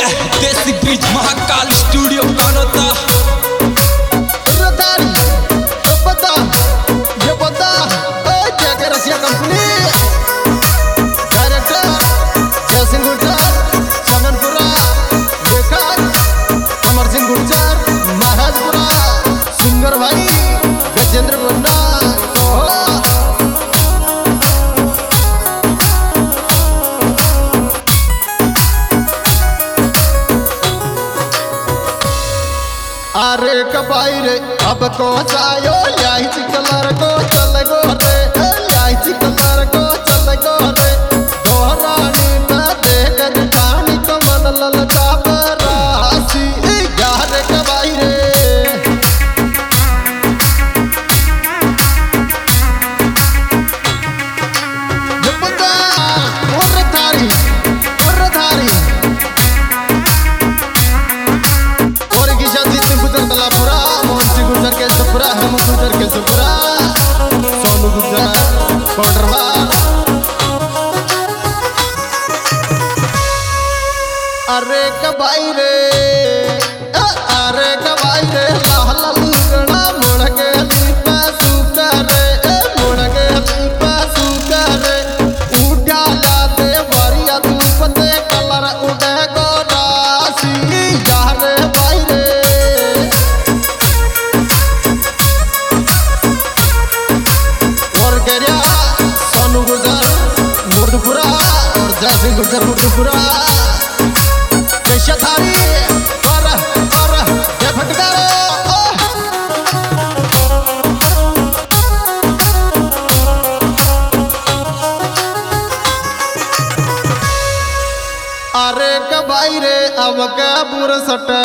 देसी bridge Mahakal studio बनता अरे कबाई रे अब को जायो यही कलर को चल गो रे यही कलर को चल गो रे दोहरानी न देख जानी को मन ललचा बरासी यार कबाई रे जपदा और थारी तलापुरा मोहन गुजर के सपुरा हम गुजर के सपुरा सोनू गुजर कोडरवा अरे कबाई रे लाल लुगड़ा मुड़ के लीपा सुकर मुड़ के लीपा सुकर उड़ा लाते वरिया दूपते कलर उड़े गो रासी यार बाई रे सोनू गुजर मुर्दपुरा और जैसे गुजर मुर्दपुरा कैसे थारी पर ये भटकारो अरे कबाई रे अब का बुर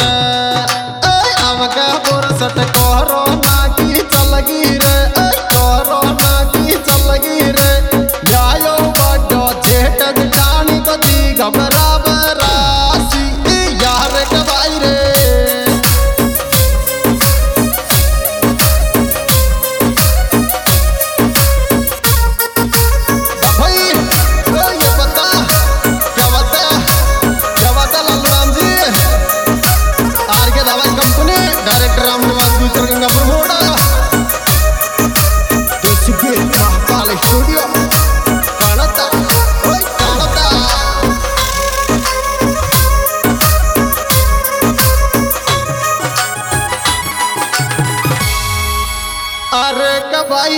सट कोरोना की चलगी रे कोरोना की चलगी रे जायो बड़ो जेठ जानी को दी घबरा बरासी यार कबाई रे भाई ये बता क्या बता लालू राम जी आर के दवाई कंपनी डायरेक्टर राम निवास गुजर गंगापुर मोड़ा देसी ब्रिज महाकाल स्टूडियो कानता अरे कबाई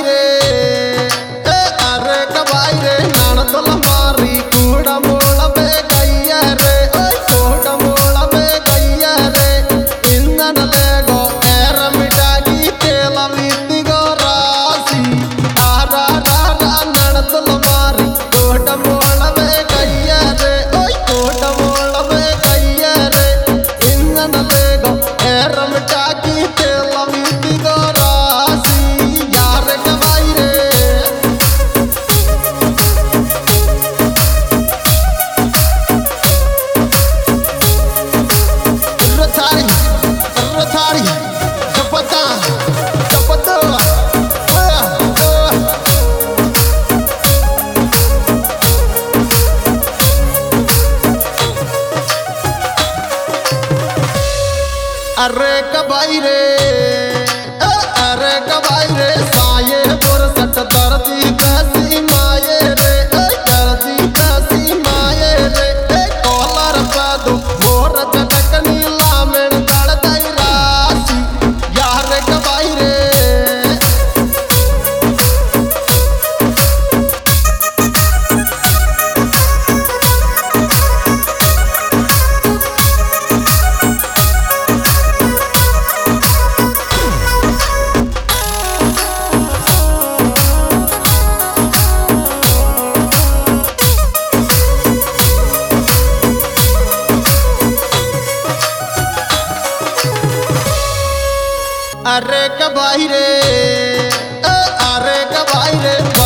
रे नान तो लमारी कूड़ा मोड़ा पे गैया रे कूड़ा मोड़ा पे गैया रे इंजन ले गो एर मिटा की तेल लीती गो रासी आरा नान तो लमारी कूड़ा मोड़ा पे गैया रे कूड़ा मोड़ा पे गैया रे इंजन ले गो एर मिटा की तेल लीती गो रासी यार कबाई रे थारी जपता अरे कबाई रे साये बोर सट दर्दी पैसी माये रे दर्दी पैसी माये रे कॉलर पे दो मोर चटकनी लामेन दड़ दई रासी यार कबाई रे अरे कबाई रे